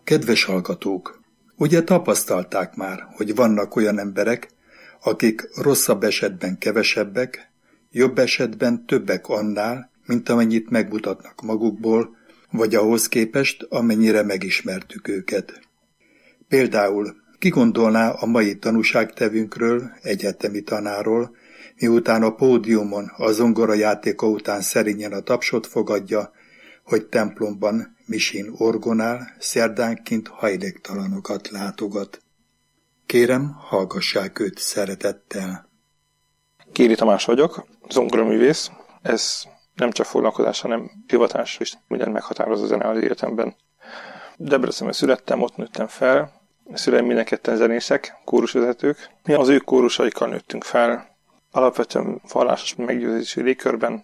Kedves hallgatók! Ugye tapasztalták már, hogy vannak olyan emberek, akik rosszabb esetben kevesebbek, jobb esetben többek annál, mint amennyit megmutatnak magukból, vagy ahhoz képest, amennyire megismertük őket. Például ki gondolná a mai tanúságtevünkről, egyetemi tanáról, miután a pódiumon a zongorajátéka után szerényen a tapsot fogadja, hogy templomban misin orgonál, szerdánként hajléktalanokat látogat. Kérem, hallgassák őt szeretettel. Kéri Tamás vagyok, zongoraművész. Ez nem csak foglalkozás, hanem hivatás is, mindent meghatározó zene az életemben. Debrecenben születtem, ott nőttem fel. A szüleim minden ketten zenészek, kórusvezetők. Mi az ő kórusaikkal nőttünk fel, alapvetően vallásos meggyőződésű légkörben.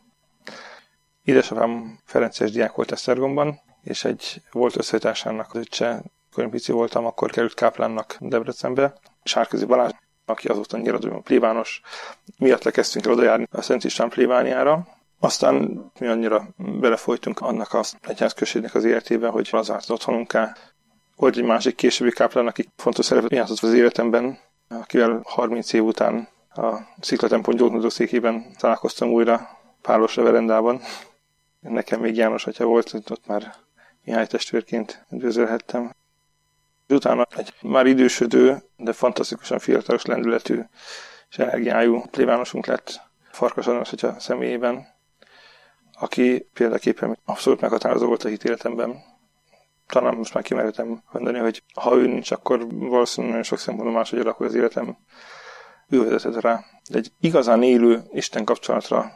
Édesapám ferences diák volt Esztergomban, és egy volt összetársának az öccse, amikor én pici voltam, akkor került káplánnak Debrecenbe. Sárközi Balázs, aki azóta nyiradóban plébános, miatt lekezdtünk el odajárni a Szent István plébániára. Aztán mi annyira belefolytunk annak az egyházközségnek az életébe, hogy az vált otthonunká. Volt egy másik későbbi káplán, aki fontos szerepet játszott az életemben, akivel 30 év után a Sziklatempon gyógymutató-székében találkoztam újra Pálos reverendában. Nekem még János atya volt, ott már Mihály testvérként üdvözölhettem. Utána egy már idősödő, de fantasztikusan fiatalos lendületű és energiájú plébánosunk lett Farkas András atya személyében, aki példaképpen abszolút meghatározó volt a hitéletemben. Talán most már kimerhetem mondani, hogy ha ő nincs, akkor valószínűleg nagyon sok szempontból máshogy alakul az életem. Ő vezetett rá. De egy igazán élő Isten kapcsolatra,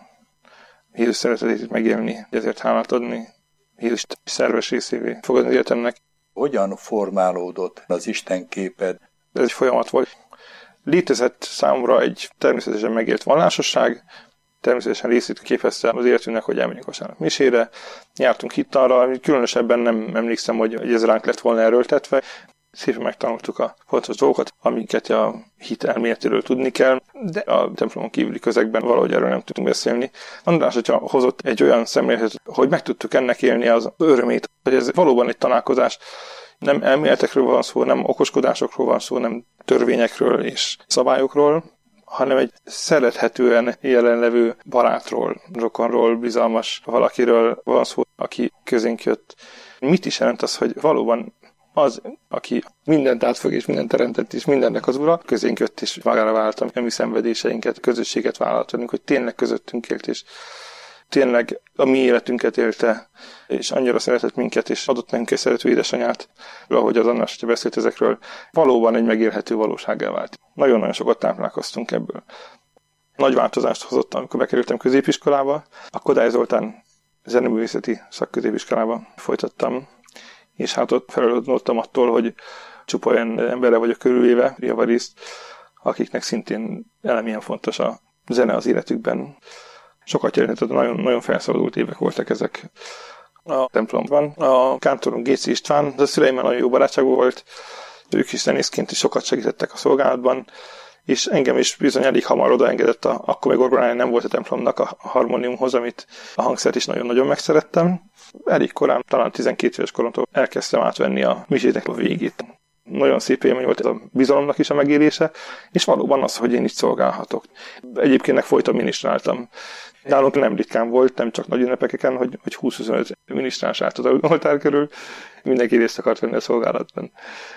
Jézus szeretetét megélni, ezért hálát adni, Jézus szerves részévé fogadni az életemnek. Hogyan formálódott az Isten képed? Ez egy folyamat volt. Létezett számomra egy természetesen megélt vallásosság, természetesen részét képezte az életünknek, hogy elmenjünk vasárnap misére, jártunk hittanra, különösebben nem emlékszem, hogy ez ránk lett volna erőltetve. Szépen megtanultuk a fontos dolgokat, amiket a hit elméletéről tudni kell, de a templomon kívüli közegben valahogy erről nem tudtunk beszélni. András atya hozott egy olyan szemléletet, hogy meg tudtuk ennek élni az örömét, hogy ez valóban egy találkozás. Nem elméletekről van szó, nem okoskodásokról van szó, nem törvényekről és szabályokról, hanem egy szerethetően jelenlevő barátról, rokonról, bizalmas valakiről van szó, aki közénk jött. Mit is jelent az, hogy valóban az, aki mindent átfog és mindent teremtett, és mindennek az ura, közénk jött, és magára vállaltam a mi szenvedéseinket, közösséget vállaltunk, hogy tényleg közöttünk élt, és tényleg a mi életünket élte, és annyira szeretett minket, és adott nekünk egy szerető édesanyát, ahogy az András, hogyha beszélt ezekről, valóban egy megélhető valósággá vált. Nagyon-nagyon sokat táplálkoztunk ebből. Nagy változást hozott, amikor bekerültem középiskolába, a Kodály Zoltán zeneművészeti szakközépiskolába folytattam, és hát ott felelődnöltem attól, hogy csupa olyan emberre vagyok körülvéve, javarészt, akiknek szintén elemilyen fontos a zene az életükben. Sokat jelentett, nagyon felszabadult évek voltak ezek a templomban. A kántorunk Géci István, az a szüleimmel nagyon jó barátságú volt, ők is zenészként is sokat segítettek a szolgálatban, és engem is bizony elég hamar odaengedett, akkor még orgonája nem volt a templomnak a harmóniumhoz, amit a hangszert is nagyon-nagyon megszerettem. Elég korán, talán 12 éves koromtól elkezdtem átvenni a misének a végét. Nagyon szép élmény volt ez a bizalomnak is a megélése, és valóban az, hogy én itt szolgálhatok. Egyébként folyton minisztráltam. Nálunk nem ritkán volt, nem csak nagy ünnepeken, hogy 20-25 minisztráns állt az oltár körül, mindenki részt akart venni a szolgálatban.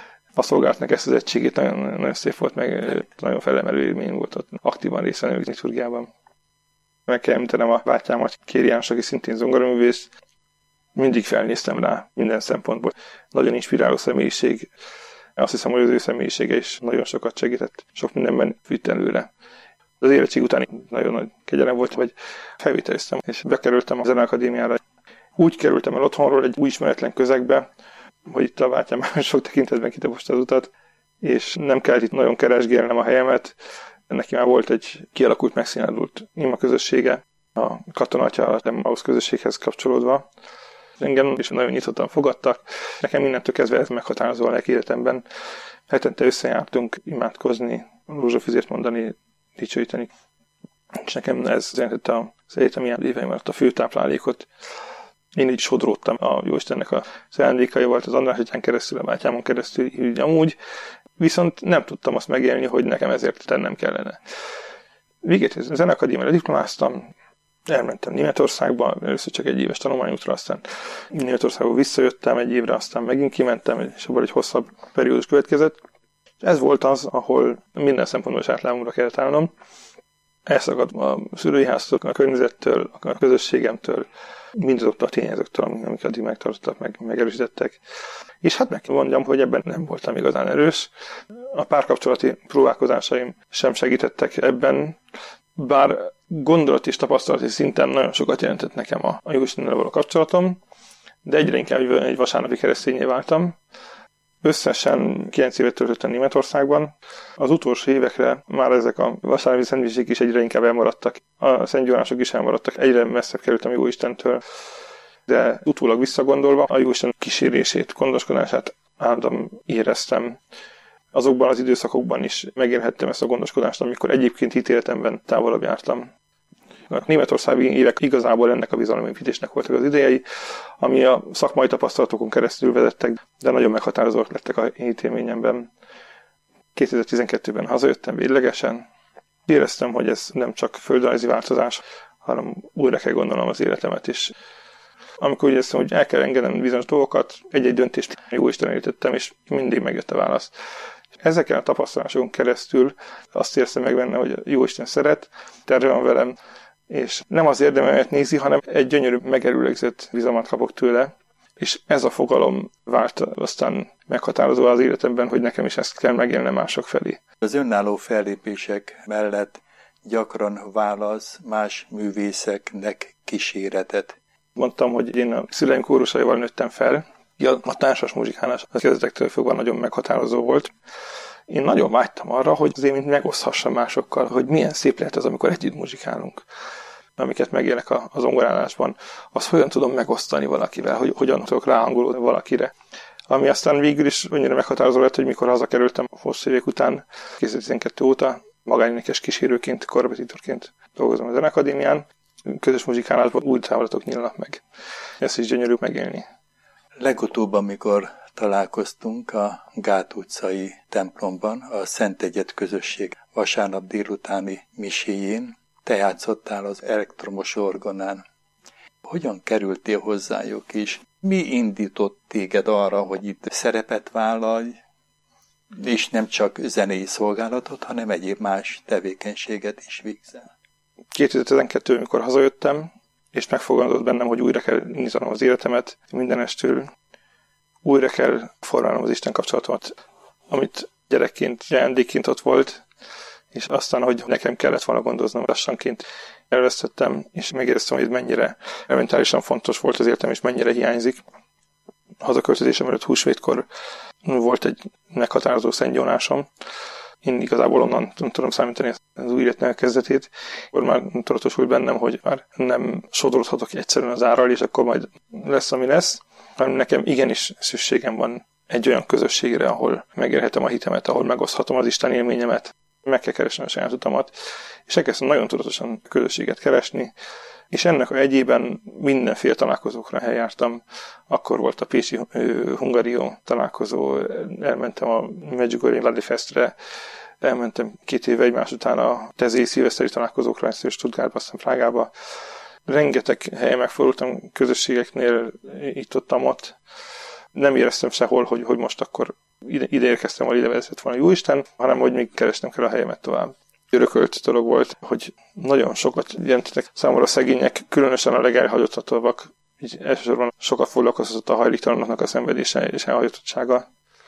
A szolgálatnak ezt az egységét nagyon szép volt, meg nagyon felemelő élmény volt ott aktívan részt venni a liturgiában. Meg kell említenem a bátyámat, Kéri János, aki szintén zongoraművész. Mindig felnéztem rá minden szempontból. Nagyon inspiráló személyiség. Azt hiszem, hogy az ő személyisége is nagyon sokat segített. Sok mindenben vitt előre. Az érettség után nagyon nagy kegyelem volt, hogy felvételiztem, és bekerültem a Zeneakadémiára. Úgy kerültem el otthonról egy új ismeretlen közegbe, hogy itt a bátyám sok tekintetben kitaposta az utat, és nem kellett itt nagyon keresgélnem a helyemet. Neki már volt egy kialakult, megszínádult ima közössége, a katonatja a Emmaus közösséghez kapcsolódva. Engem is nagyon nyitottan fogadtak. Nekem innentől kezdve ez meghatározó a lelki életemben. Hetente összejártunk imádkozni, rózsafüzért mondani, dicsőíteni. És nekem ez jelentette az egyetemi éveim alatt a fő táplálékot. Én így sodródtam a Jóistennek az ajándékaival, az András atyán keresztül, a bátyámon keresztül, így amúgy, viszont nem tudtam azt megélni, hogy nekem ezért tennem kellene. Végét a Zenekadémiára diplomáztam, elmentem Németországba, először csak egy éves tanulmányútra, aztán Németországba visszajöttem egy évre, aztán megint kimentem, és abban egy hosszabb periódus következett. Ez volt az, ahol minden szempontból saját lábamra kellett állnom. Elszakadt a szülői háztól, a környezettől, a közösségemtől, mindazoktól a tényezőktől, amik addig megtartottak, megerősítettek. És hát meg kell mondjam, hogy ebben nem voltam igazán erős. A párkapcsolati próbálkozásaim sem segítettek ebben, bár gondolat és tapasztalati szinten nagyon sokat jelentett nekem a Jóistennel való kapcsolatom, de egyre inkább egy vasárnapi keresztényé váltam. Összesen 9 évet töltöttem Németországban. Az utolsó évekre már ezek a vasárnapi szentmisek is egyre inkább elmaradtak. A szentgyónások is elmaradtak. Egyre messzebb kerültem a Jóistentől. De utólag visszagondolva a Jóisten kísérését, gondoskodását állandóan éreztem. Azokban az időszakokban is megélhettem ezt a gondoskodást, amikor egyébként ítéletemben távolabb jártam. A németországi évek igazából ennek a bizalomépítésnek voltak az idejei, ami a szakmai tapasztalatokon keresztül vezettek, de nagyon meghatározóak lettek a élményemben. 2012-ben hazajöttem véglegesen. Éreztem, hogy ez nem csak földrajzi változás, hanem újra kell gondolnom az életemet is. Amikor úgy éreztem, hogy el kell engednem bizonyos dolgokat, egy-egy döntést Jóisten értettem, és mindig megjött a válasz. Ezeken a tapasztalásokon keresztül azt éreztem meg benne, hogy Jóisten szeret, terve van velem, és nem az érdememet nézi, hanem egy gyönyörű, megerőlegzett bizalmat kapok tőle, és ez a fogalom vált aztán meghatározó az életemben, hogy nekem is ezt kell megélnem mások felé. Az önálló fellépések mellett gyakran válasz más művészeknek kíséretet. Mondtam, hogy én a szüleim kórusaival nőttem fel, a társas muzsikálás az kezdetektől fogva nagyon meghatározó volt. Én nagyon vágytam arra, hogy az élményt megoszthassam másokkal, hogy milyen szép lehet az, amikor együtt muzsikálunk. Amiket megélek a zongorálásban, azt hogyan tudom megosztani valakivel, hogy hogyan tudok ráhangolódni valakire. Ami aztán végül is annyira meghatározó lett, hogy mikor hazakerültem a hosszú évek után, 2012 óta, magánénekes kísérőként, korrepetitorként dolgozom a Zenekadémián, közös muzsikálásban új távolatok nyílnak meg. Ezt is gyönyörű megélni. Legutóbb, amikor találkoztunk a Gát utcai templomban, a Szent Egyed közösség vasárnap délutáni miséjén, te játszottál az elektromos orgonán. Hogyan kerültél hozzájuk is? Mi indított téged arra, hogy itt szerepet vállalj, és nem csak zenei szolgálatot, hanem egyéb más tevékenységet is végzel? 2012, amikor hazajöttem, és megfogalmazott bennem, hogy újra kell nyitnom az életemet mindenestől, újra kell formálnom az Isten kapcsolatomat, amit gyerekként, ajándékként ott volt, és aztán, hogy nekem kellett volna gondoznom, lassanként elvesztettem, és megéreztem, hogy ez mennyire mentálisan fontos volt az életem, és mennyire hiányzik. Hazaköltözésem előtt húsvétkor volt egy meghatározó szentgyónásom. Én igazából onnan tudom számítani az új életnek kezdetét. Akkor már tudatosult bennem, hogy már nem sodródhatok egyszerűen az árral, és akkor majd lesz, ami lesz, hanem nekem igenis szükségem van egy olyan közösségre, ahol megérhetem a hitemet, ahol megoszthatom az Isten élményemet. Meg kell keresni a saját utamat, és elkezdtem nagyon tudatosan közösséget keresni, és ennek a egyében mindenféle találkozókra eljártam. Akkor volt a pécsi Hungarió találkozó, elmentem a Medjugorje Ladi Festre, elmentem 2 éve egymás után a tezéi szilveszteri találkozókra, ezt Stuttgartba, aztán Prágába. Rengeteg helyen megfordultam közösségeknél, itt-ott. Nem éreztem sehol, hogy most akkor ide érkeztem, ahol ide vezetett volna Jóisten, hanem hogy még keresnem kell a helyemet tovább. Örökölt dolog volt, hogy nagyon sokat jelentettek számomra a szegények, különösen a legelhagyottabbak, így elsősorban sokat foglalkozott a hajléktalanoknak a szenvedése és elhagyottsága.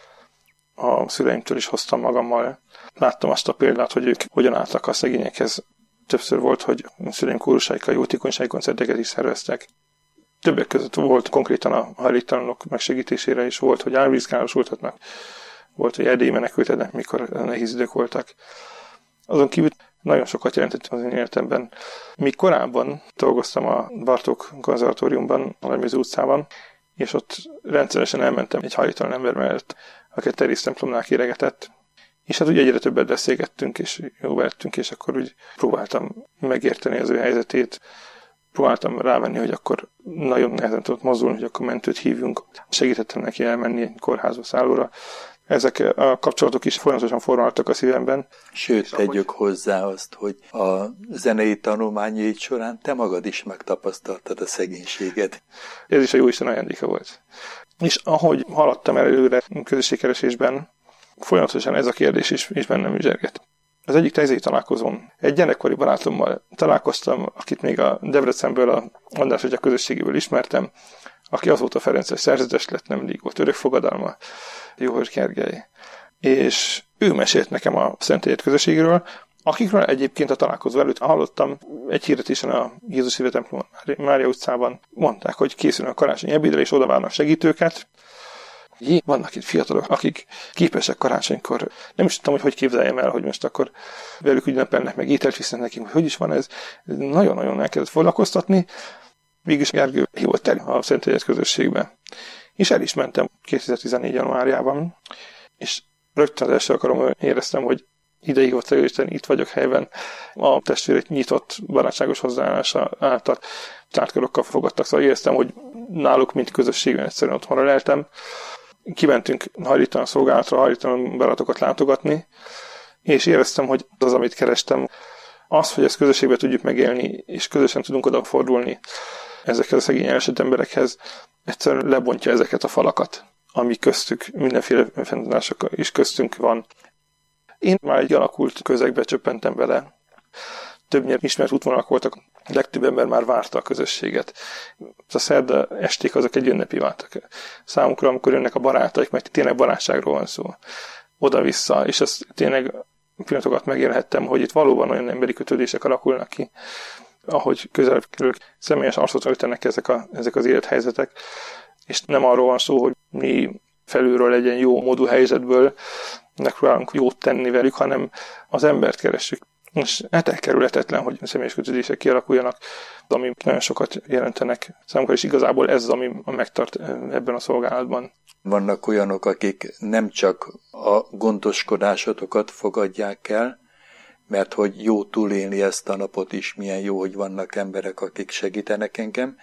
A szüleimtől is hoztam magammal. Láttam azt a példát, hogy ők hogyan álltak a szegényekhez. Többször volt, hogy a szüleim kórusaikkal jótékonysági koncerteket is szerveztek. Többek között volt konkrétan a hajléktalanok megsegítésére is, volt, hogy árvízkárosultatnak, volt, hogy erdélyi menekültetnek, mikor nehéz idők voltak. Azon kívül nagyon sokat jelentett az én életemben. Míg korábban dolgoztam a Bartók konzervatóriumban, a Nagyműző utcában, és ott rendszeresen elmentem egy hajléktalan ember mellett, aki a Terész templomnál kéregetett, és hát ugye egyre többet beszélgettünk, és jóba lettünk, és akkor úgy próbáltam megérteni az ő helyzetét. próbáltam rávenni, hogy akkor nagyon nehezen tudott mozdulni, hogy akkor mentőt hívjunk. Segítettem neki elmenni egy kórházba, szállóra. Ezek a kapcsolatok is folyamatosan formáltak a szívemben. Sőt, tegyük hozzá azt, hogy a zenei tanulmányaid során te magad is megtapasztaltad a szegénységet. Ez is a Jóisten ajándéka volt. És ahogy haladtam előre közösségkeresésben, folyamatosan ez a kérdés is bennem üzsergett. Az egyik tejzei találkozón egy gyerekkori barátommal találkoztam, akit még a Debrecenből, a András Atya közösségéből ismertem, aki azóta ferences szerzetes lett, nemrég volt örökfogadalma, Jóhős Gergely. És ő mesélt nekem a Szentélyed közösségről, akikről egyébként a találkozó előtt hallottam egy hirdetésen a Jézus Szíve templomon, Mária utcában. Mondták, hogy készül a karácsonyi ebédre, és oda várnak segítőket. Vannak itt fiatalok, akik képesek karácsonykor. Nem is tudtam, hogy képzeljem el, hogy most akkor velük ünnepelnek, meg ételt visznek nekik, hogy is van ez. Nagyon-nagyon elkezdett foglalkoztatni. Mégis Gergő hívott el a Szentélyed közösségbe. És el is mentem 2014. januárjában, és rögtön az első alkalommal éreztem, hogy ide hívott el Isten, itt vagyok helyben. A testvérek nyitott, barátságos hozzáállása által tártkorokkal fogadtak, szóval éreztem, hogy náluk, mint közösségben egyszerűen otthonra leltem. Kimentünk hajlítalan szolgálatra, hajlítalan barátokat látogatni, és éreztem, hogy az, amit kerestem, az, hogy ezt közösségben tudjuk megélni, és közösen tudunk odafordulni ezekhez a szegény elesett emberekhez, egyszerűen lebontja ezeket a falakat, ami köztük, mindenféle fenntartások is köztünk van. Én már egy alakult közegbe csöppentem bele. Többnyire ismert útvonalak voltak, legtöbb ember már várta a közösséget. A szerda esték azok egy ünnepi váltak. Számukra, amikor jönnek a barátaik, mert tényleg barátságról van szó, oda-vissza, és ezt tényleg pillanatokat megélhettem, hogy itt valóban olyan emberi kötődések alakulnak ki, ahogy közelebb kerülök, személyes arcot ütenek ezek az élethelyzetek, és nem arról van szó, hogy mi felülről legyen jó módú helyzetből megpróbálunk jót tenni velük, hanem az embert keressük. És elkerülhetetlen, hogy személyes kötődések kialakuljanak, ami nagyon sokat jelentenek számukra, és igazából ez az, ami megtart ebben a szolgálatban. Vannak olyanok, akik nem csak a gondoskodásotokat fogadják el, mert hogy jó túlélni ezt a napot is, milyen jó, hogy vannak emberek, akik segítenek engem,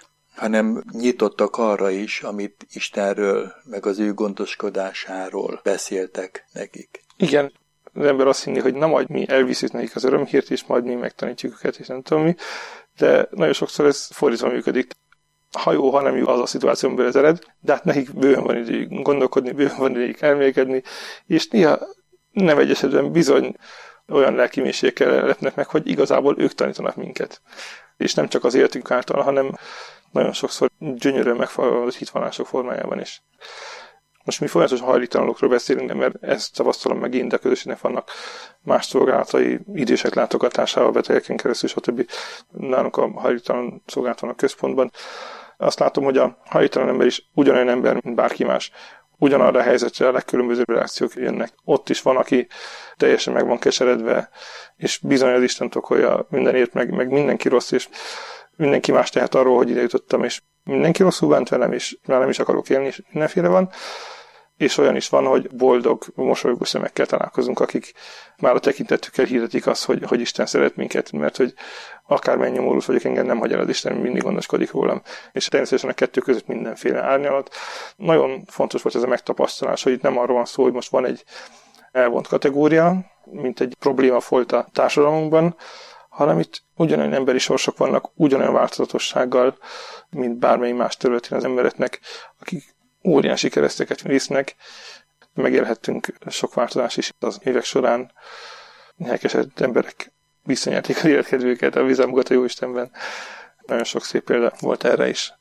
hanem nyitottak arra is, amit Istenről, meg az ő gondoskodásáról beszéltek nekik. Igen, az ember azt hinni, hogy na majd mi elviszük nekik az örömhírt, és majd mi megtanítjuk őket, és nem tudom mi, de nagyon sokszor ez fordítva működik. Ha jó, ha nem jó, az a szituáció, amiből ez ered, de hát nekik bőven van idejük gondolkodni, bőven van idejük elmélkedni, és néha nem egy esetben bizony olyan lelkimélységekkel lepnek meg, hogy igazából ők tanítanak minket. És nem csak az életünk által, hanem nagyon sokszor gyönyörűen megfogalmazott hitvallások formájában is. Most mi folyamatosan hajlítalanokról beszélünk, mert ezt tapasztalom meg én, de közösségnek vannak más szolgálatai, idősek látogatásával, betegeken keresztül, stb. Nálunk a hajlítalan szolgálat van a központban. Azt látom, hogy a hajlítalan ember is ugyanolyan ember, mint bárki más. Ugyanarra a helyzetre a legkülönbözőbb reakciók jönnek. Ott is van, aki teljesen meg van keseredve, és bizony az Isten okolja mindenért, meg mindenki rossz, és mindenki más tehet arról, hogy ide jutottam, és mindenki rosszul bánt velem, és már nem is akarok élni, és mindenféle van. És olyan is van, hogy boldog, mosolygó szemekkel találkozunk, akik már a tekintetükkel hirdetik azt, hogy Isten szeret minket, mert hogy akármennyi nyomorult vagyok, engem nem hagy el az Isten, mindig gondoskodik rólam. És természetesen a kettő között mindenféle árnyalat. Nagyon fontos volt ez a megtapasztalás, hogy itt nem arról van szó, hogy most van egy elvont kategória, mint egy probléma volt a társadalmunkban, hanem itt ugyanolyan emberi sorsok vannak, ugyanolyan változatossággal, mint bármely más területén az embereknek, akik óriási kereszteket visznek. Megélhettünk sok változás is az évek során. Elkesedett emberek visszanyerték az életkedvüket, a vízámukat a Jóistenben. Nagyon sok szép példa volt erre is.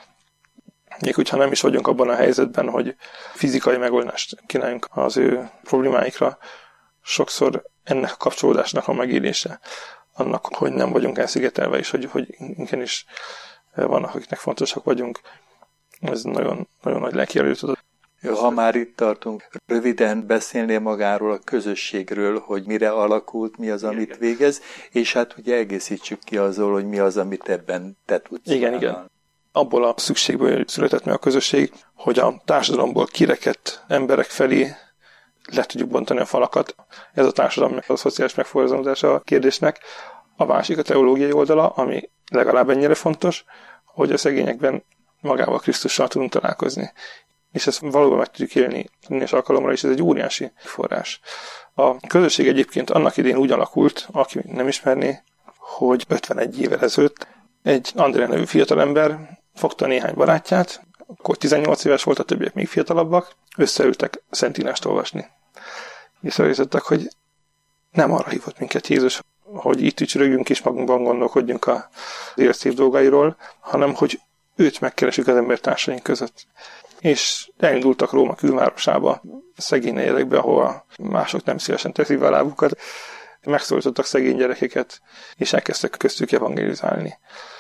Még hogyha nem is vagyunk abban a helyzetben, hogy fizikai megoldást kínáljunk az ő problémáikra, sokszor ennek a kapcsolódásnak a megélése, annak, hogy nem vagyunk elszigetelve, és hogy igenis vannak, akiknek fontosak vagyunk. Ez nagyon, nagyon nagy lelkijelő tudod. Ha már itt tartunk, röviden beszélnél magáról a közösségről, hogy mire alakult, mi az, amit végez, és hát ugye egészítsük ki azzal, hogy mi az, amit ebben te tudsz. Igen. Abból a szükségből született meg a közösség, hogy a társadalomból kirekedt emberek felé le tudjuk bontani a falakat. Ez a társadalom, a szociális megfogalmazása a kérdésnek. A másik a teológiai oldala, ami legalább ennyire fontos, hogy a szegényekben magával Krisztussal tudunk találkozni. És ezt valóban meg tudjuk élni minden alkalomra, és ez egy óriási forrás. A közösség egyébként annak idén úgy alakult, aki nem ismerné, hogy 51 évvel ezelőtt egy Andrea nevű fiatalember fogta néhány barátját, akkor 18 éves volt, a többiek még fiatalabbak, összeültek Szentírást olvasni. Észrevétettek, hogy nem arra hívott minket Jézus, hogy itt ücsörögjünk és magunkban gondolkodjunk az élet szép dolgairól, hanem hogy őt megkeresjük az embertársaink között. És elindultak Róma külvárosába, szegény negyedekbe, ahol mások nem szívesen teszik be a lábukat, megszólítottak szegény gyerekeket, és elkezdtek köztük evangelizálni.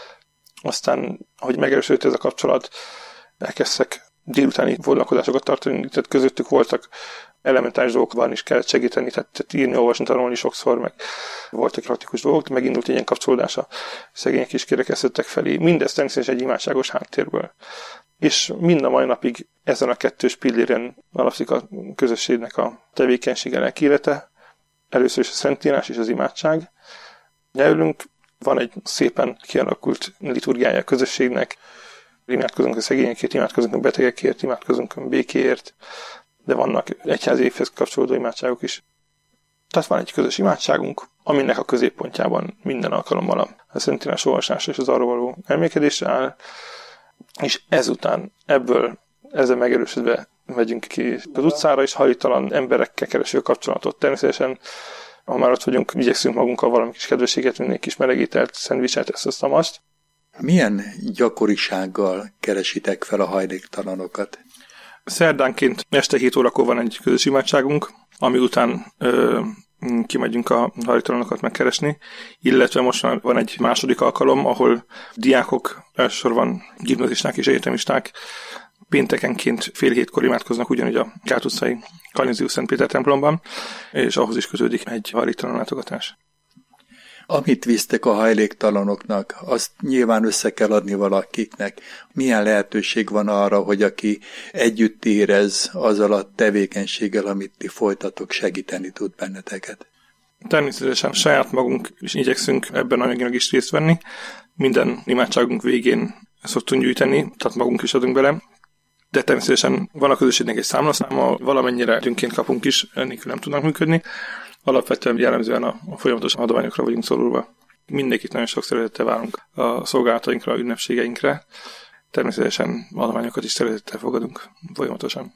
Aztán, hogy megerősödött ez a kapcsolat, elkezdtek délutáni foglalkozásokat tartani, tehát közöttük voltak elementáris dolgokban is kellett segíteni, tehát írni, olvasni, tanulni sokszor, meg voltak praktikus dolgok, megindult egy ilyen kapcsolódás a szegények is kérekeztettek felé. Mindez természetesen egy imádságos háttérből. És mind a mai napig ezen a kettős pilléren alapszik a közösségnek a tevékenysége, lelkiélete. Először is a Szentírás és az imádság. Nyelvünk van egy szépen kialakult liturgiája a közösségnek, imádkozunk a szegényekért, imádkozunk a betegekért, imádkozunk a békéért, de vannak egyházi évhez kapcsolódó imádságok is. Tehát van egy közös imádságunk, aminek a középpontjában minden alkalommal a Szentírás olvasása és az arról való elmélkedésre áll, és ezután ezzel megerősödve megyünk ki az utcára, és hajtalan emberekkel kereső kapcsolatot. Természetesen, ha már ott vagyunk, igyekszünk magunkkal valami kis kedvességet, minden kis melegételt, szendvicset, ezt azt. Milyen gyakorisággal keresitek fel a hajléktalanokat? Szerdánként este 7 órakor van egy közös imádságunk, ami után kimegyünk a hajléktalanokat megkeresni, illetve most már van egy második alkalom, ahol diákok, elsősorban gimnazisták és egyetemisták péntekenként fél hétkor imádkoznak ugyanúgy a Gát utcai Kanizsius Szent Péter templomban, és ahhoz is kötődik egy hajléktalan látogatás. Amit visztek a hajléktalanoknak, azt nyilván össze kell adni valakiknek. Milyen lehetőség van arra, hogy aki együtt érez azzal a tevékenységgel, amit ti folytatok, segíteni tud benneteket? Természetesen saját magunk is igyekszünk ebben anyagnak is részt venni. Minden imádságunk végén szoktunk gyűjteni, tehát magunk is adunk bele. De természetesen van a közösségnek egy számlaszáma, valamennyire önként kapunk is, ennélkül nem tudnak működni. Alapvetően jellemzően a folyamatos adományokra vagyunk szorulva. Mindenkit nagyon sok szeretettel várunk a szolgálatainkra, a ünnepségeinkre. Természetesen adományokat is szeretettel fogadunk folyamatosan.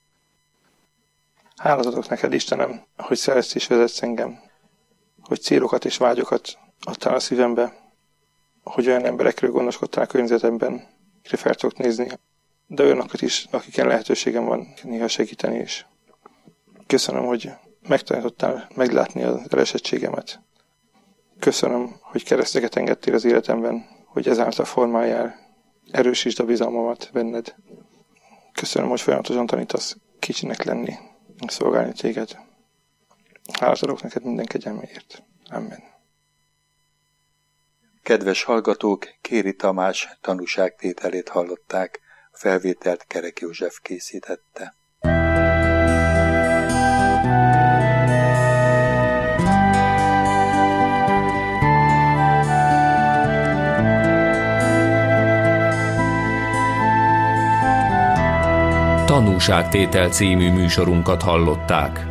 Hálazatok neked, Istenem, hogy szeretsz és vezetsz engem, hogy célokat és vágyokat adtál a szívembe, hogy olyan emberekről gondoskodtál környezetemben, akire fel tudok nézni, de olyanokat is, akiken lehetőségem van néha segíteni is. Köszönöm, hogy megtanítottál meglátni az elesettségemet. Köszönöm, hogy kereszteket engedtél az életemben, hogy ezáltal formáljál, erősítsd a bizalmamat benned. Köszönöm, hogy folyamatosan tanítasz kicsinek lenni, szolgálni téged. Hálát adok neked minden kegyelméért. Amen. Kedves hallgatók, Kéri Tamás tanúságtételét hallották, a felvételt Kerek József készítette. Tanúságtétel című műsorunkat hallották.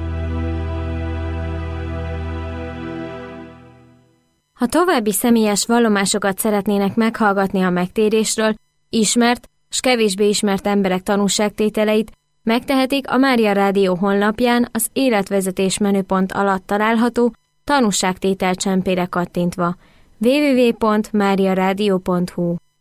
Ha további személyes vallomásokat szeretnének meghallgatni a megtérésről, ismert s kevésbé ismert emberek tanúságtételeit, megtehetik a Mária Rádió honlapján az életvezetés menüpont alatt található tanúságtétel csempére kattintva. www.mariaradio.hu